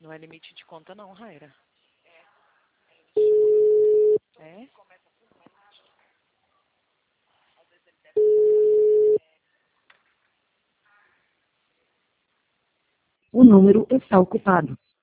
Não é limite de conta não, Raira. É? O número está ocupado.